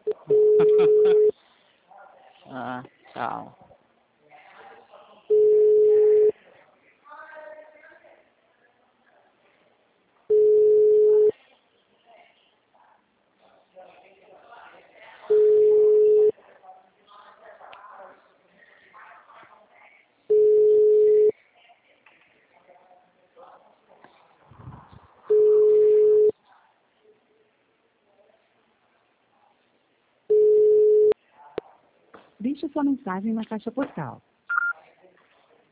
Ah, tchau. Deixe sua mensagem na caixa postal